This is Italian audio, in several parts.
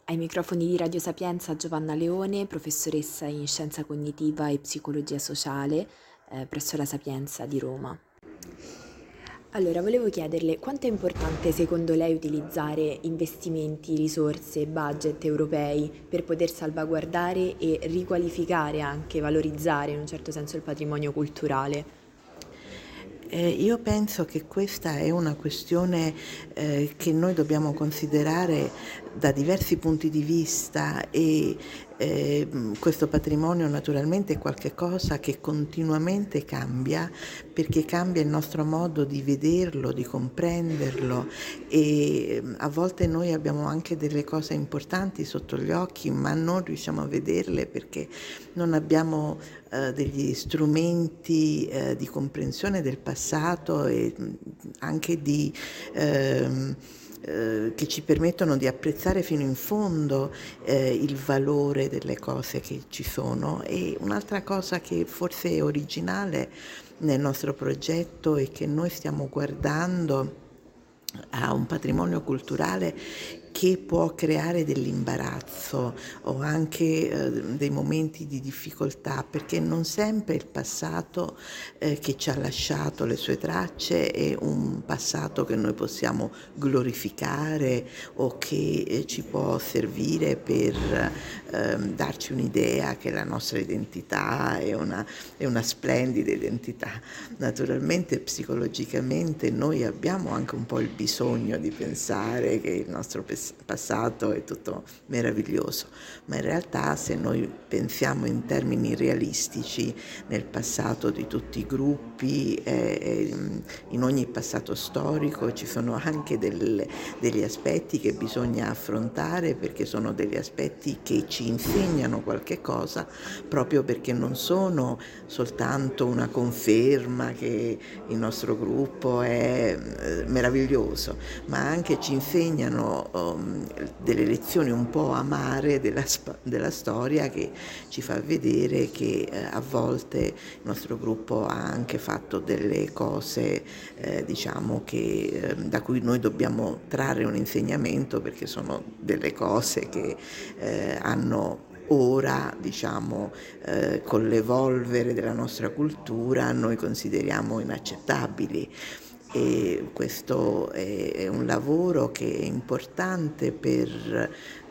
Ai microfoni di Radio Sapienza Giovanna Leone, professoressa in scienza cognitiva e psicologia sociale presso la Sapienza di Roma. Allora, volevo chiederle quanto è importante secondo lei utilizzare investimenti, risorse, budget europei per poter salvaguardare e riqualificare anche, valorizzare in un certo senso il patrimonio culturale? Io penso che questa è una questione che noi dobbiamo considerare da diversi punti di vista e questo patrimonio naturalmente è qualcosa che continuamente cambia perché cambia il nostro modo di vederlo, di comprenderlo e a volte noi abbiamo anche delle cose importanti sotto gli occhi ma non riusciamo a vederle perché non abbiamo degli strumenti di comprensione del passato e anche che ci permettono di apprezzare fino in fondo il valore delle cose che ci sono. E un'altra cosa che forse è originale nel nostro progetto e che noi stiamo guardando a un patrimonio culturale che può creare dell'imbarazzo o anche dei momenti di difficoltà, perché non sempre il passato che ci ha lasciato le sue tracce è un passato che noi possiamo glorificare o che ci può servire per darci un'idea che la nostra identità è una splendida identità. Naturalmente psicologicamente noi abbiamo anche un po' il bisogno di pensare che il nostro passato è tutto meraviglioso, ma in realtà se noi pensiamo in termini realistici nel passato di tutti i gruppi, in ogni passato storico ci sono anche degli aspetti che bisogna affrontare perché sono degli aspetti che ci insegnano qualche cosa proprio perché non sono soltanto una conferma che il nostro gruppo è meraviglioso, ma anche ci insegnano delle lezioni un po' amare della storia che ci fa vedere che a volte il nostro gruppo ha anche fatto delle cose diciamo che da cui noi dobbiamo trarre un insegnamento perché sono delle cose che hanno ora, diciamo, con l'evolvere della nostra cultura noi consideriamo inaccettabili. E questo è un lavoro che è importante per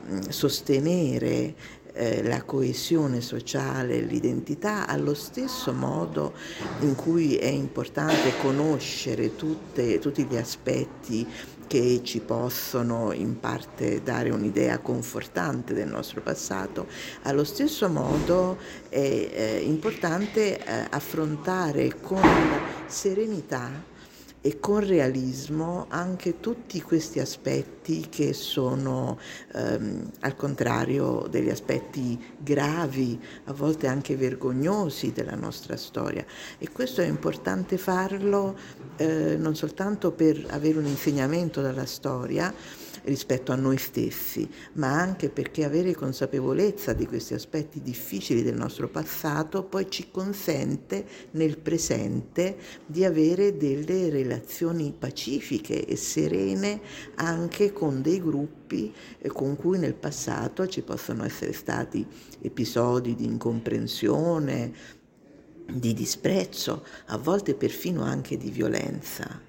sostenere la coesione sociale, l'identità, allo stesso modo in cui è importante conoscere tutti gli aspetti che ci possono in parte dare un'idea confortante del nostro passato, allo stesso modo è importante affrontare con serenità e con realismo anche tutti questi aspetti che sono al contrario degli aspetti gravi, a volte anche vergognosi della nostra storia. E questo è importante farlo non soltanto per avere un insegnamento dalla storia, rispetto a noi stessi, ma anche perché avere consapevolezza di questi aspetti difficili del nostro passato poi ci consente nel presente di avere delle relazioni pacifiche e serene anche con dei gruppi con cui nel passato ci possono essere stati episodi di incomprensione, di disprezzo, a volte perfino anche di violenza.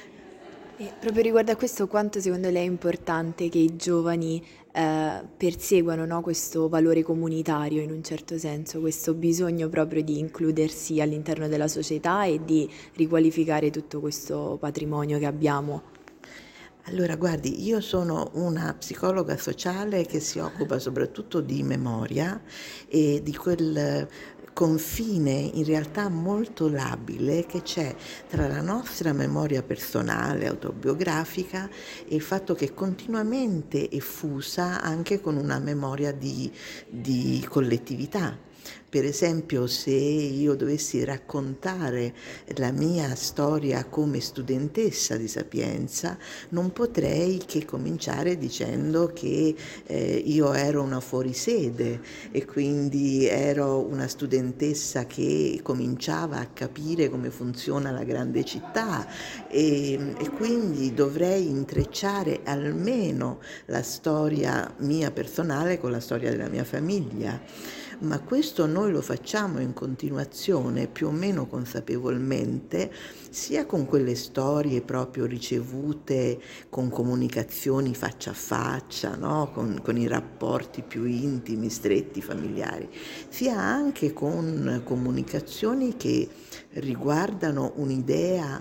E proprio riguardo a questo, quanto secondo lei è importante che i giovani perseguano, no, questo valore comunitario in un certo senso, questo bisogno proprio di includersi all'interno della società e di riqualificare tutto questo patrimonio che abbiamo? Allora, guardi, io sono una psicologa sociale che si occupa soprattutto di memoria e di quel confine in realtà molto labile che c'è tra la nostra memoria personale, autobiografica e il fatto che continuamente è fusa anche con una memoria di collettività. Per esempio, se io dovessi raccontare la mia storia come studentessa di Sapienza, non potrei che cominciare dicendo che io ero una fuorisede e quindi ero una studentessa che cominciava a capire come funziona la grande città e quindi dovrei intrecciare almeno la storia mia personale con la storia della mia famiglia. Ma questo noi lo facciamo in continuazione, più o meno consapevolmente, sia con quelle storie proprio ricevute con comunicazioni faccia a faccia, no? Con i rapporti più intimi, stretti, familiari, sia anche con comunicazioni che riguardano un'idea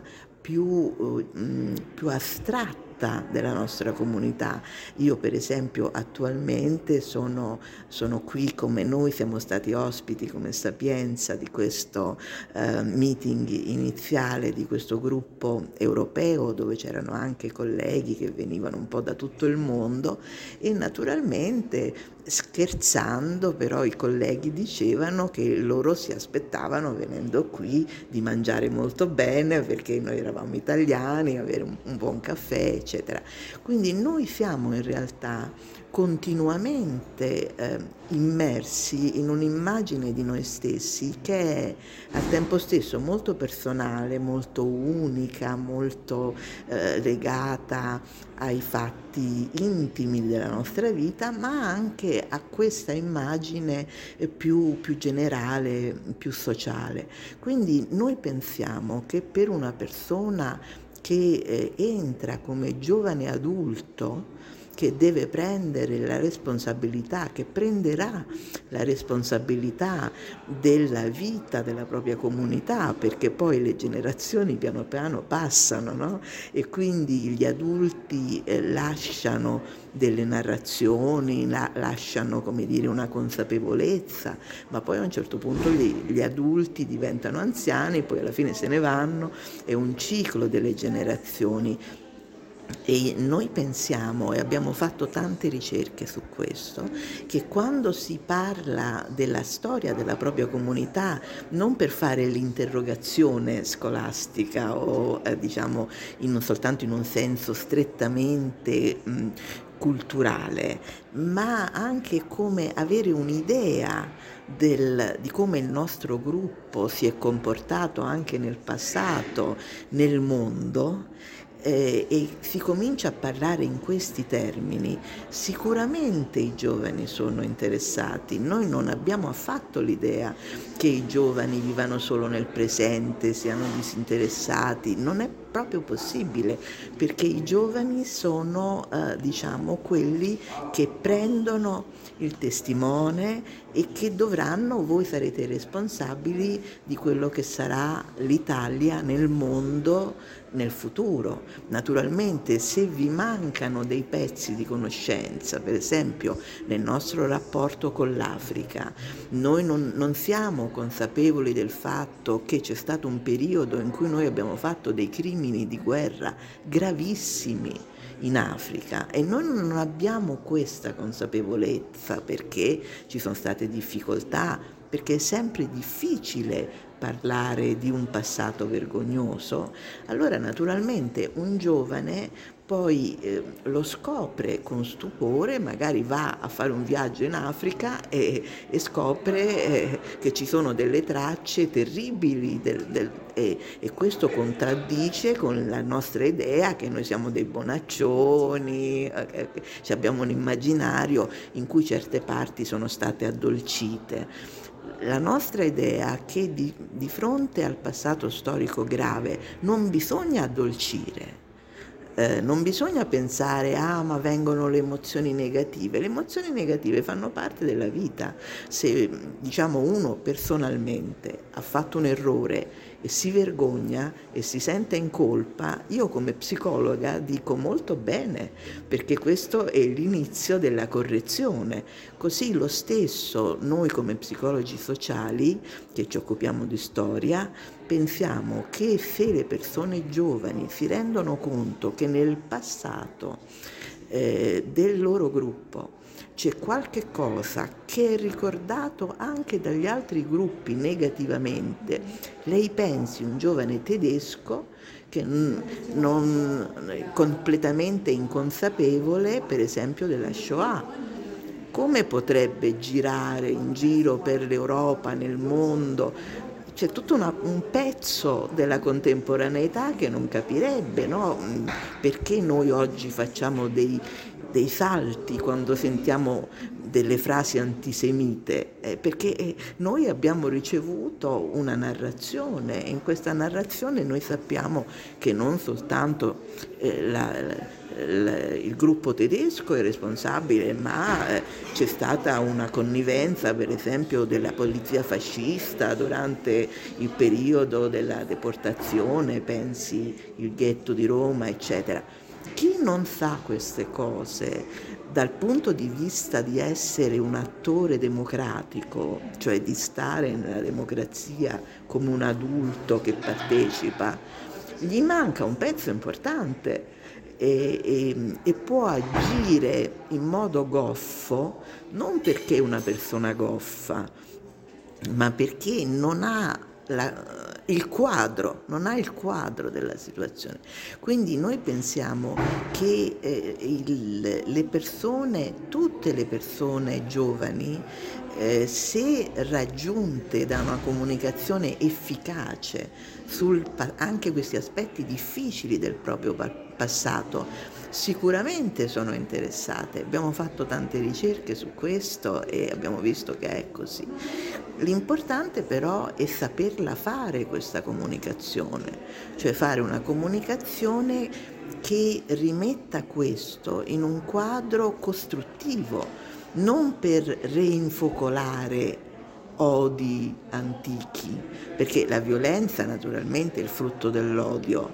più astratta della nostra comunità. Io per esempio attualmente sono qui, come noi siamo stati ospiti come Sapienza di questo meeting iniziale di questo gruppo europeo dove c'erano anche colleghi che venivano un po' da tutto il mondo e naturalmente scherzando però i colleghi dicevano che loro si aspettavano venendo qui di mangiare molto bene perché noi eravamo italiani, avere un buon caffè eccetera. Quindi noi siamo in realtà continuamente immersi in un'immagine di noi stessi che è al tempo stesso molto personale, molto unica, molto legata ai fatti intimi della nostra vita, ma anche a questa immagine più generale, più sociale. Quindi noi pensiamo che per una persona che entra come giovane adulto, che deve prendere la responsabilità, che prenderà la responsabilità della vita della propria comunità, perché poi le generazioni piano piano passano, no? E quindi gli adulti lasciano delle narrazioni, lasciano, come dire, una consapevolezza, ma poi a un certo punto gli adulti diventano anziani, poi alla fine se ne vanno, è un ciclo delle generazioni. E noi pensiamo, e abbiamo fatto tante ricerche su questo, che quando si parla della storia della propria comunità, non per fare l'interrogazione scolastica o diciamo soltanto in un senso strettamente culturale, ma anche come avere un'idea di come il nostro gruppo si è comportato anche nel passato nel mondo, e si comincia a parlare in questi termini, sicuramente i giovani sono interessati. Noi non abbiamo affatto l'idea che i giovani vivano solo nel presente, siano disinteressati, non è proprio possibile, perché i giovani sono diciamo quelli che prendono il testimone e che dovranno, voi sarete responsabili di quello che sarà l'Italia nel mondo nel futuro. Naturalmente se vi mancano dei pezzi di conoscenza, per esempio nel nostro rapporto con l'Africa, noi non siamo consapevoli del fatto che c'è stato un periodo in cui noi abbiamo fatto dei crimini di guerra gravissimi in Africa e noi non abbiamo questa consapevolezza perché ci sono state difficoltà, perché è sempre difficile parlare di un passato vergognoso. Allora naturalmente un giovane poi lo scopre con stupore, magari va a fare un viaggio in Africa e scopre che ci sono delle tracce terribili e questo contraddice con la nostra idea che noi siamo dei bonaccioni, abbiamo un immaginario in cui certe parti sono state addolcite. La nostra idea è che di fronte al passato storico grave non bisogna addolcire, non bisogna pensare ma vengono le emozioni negative fanno parte della vita. Se diciamo uno personalmente ha fatto un errore e si vergogna e si sente in colpa, io come psicologa dico molto bene, perché questo è l'inizio della correzione. Così lo stesso noi come psicologi sociali che ci occupiamo di storia pensiamo che se le persone giovani si rendono conto che nel passato del loro gruppo c'è qualche cosa che è ricordato anche dagli altri gruppi negativamente, lei pensi un giovane tedesco che non è completamente inconsapevole, per esempio, della Shoah. Come potrebbe girare in giro per l'Europa, nel mondo? C'è tutto un pezzo della contemporaneità che non capirebbe, no? Perché noi oggi facciamo dei salti quando sentiamo delle frasi antisemite, perché noi abbiamo ricevuto una narrazione e in questa narrazione noi sappiamo che non soltanto il gruppo tedesco è responsabile, ma c'è stata una connivenza, per esempio, della polizia fascista durante il periodo della deportazione, pensi il ghetto di Roma, eccetera. Chi non sa queste cose dal punto di vista di essere un attore democratico, cioè di stare nella democrazia come un adulto che partecipa, gli manca un pezzo importante e può agire in modo goffo non perché è una persona goffa, ma perché non ha il quadro, non ha il quadro della situazione. Quindi noi pensiamo che le persone, tutte le persone giovani, se raggiunte da una comunicazione efficace anche questi aspetti difficili del proprio passato, sicuramente sono interessate. Abbiamo fatto tante ricerche su questo e abbiamo visto che è così. L'importante però è saperla fare questa comunicazione, cioè fare una comunicazione che rimetta questo in un quadro costruttivo, non per reinfocolare odi antichi, perché la violenza naturalmente è il frutto dell'odio,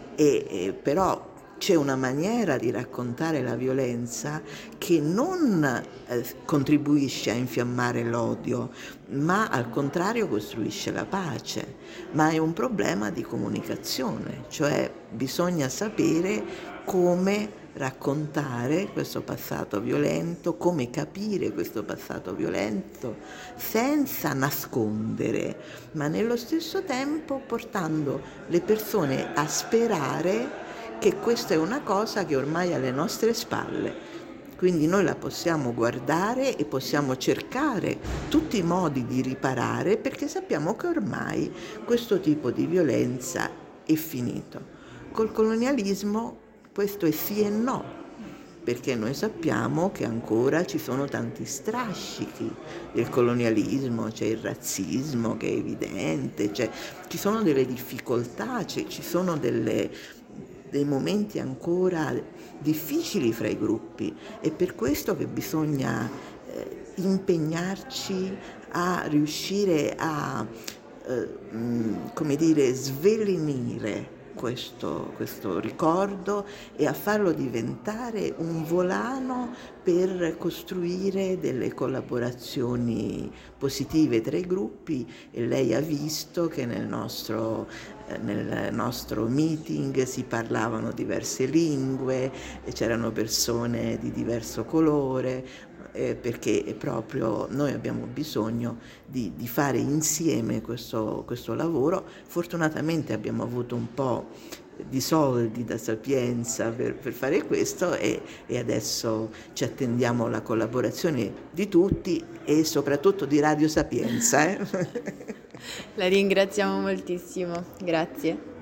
però c'è una maniera di raccontare la violenza che non contribuisce a infiammare l'odio, ma al contrario costruisce la pace. Ma è un problema di comunicazione, cioè bisogna sapere come raccontare questo passato violento, come capire questo passato violento senza nascondere, ma nello stesso tempo portando le persone a sperare che questa è una cosa che ormai è alle nostre spalle. Quindi noi la possiamo guardare e possiamo cercare tutti i modi di riparare perché sappiamo che ormai questo tipo di violenza è finito. Col colonialismo questo è sì e no, perché noi sappiamo che ancora ci sono tanti strascichi del colonialismo, c'è il razzismo che è evidente, ci sono delle difficoltà, ci sono dei momenti ancora difficili fra i gruppi. È per questo che bisogna impegnarci a riuscire a svelenire questo ricordo e a farlo diventare un volano per costruire delle collaborazioni positive tra i gruppi e lei ha visto che nel nostro meeting si parlavano diverse lingue, c'erano persone di diverso colore, perché proprio noi abbiamo bisogno di fare insieme questo lavoro. Fortunatamente abbiamo avuto un po' di soldi da Sapienza per fare questo e adesso ci attendiamo la collaborazione di tutti e soprattutto di Radio Sapienza. La ringraziamo moltissimo, grazie.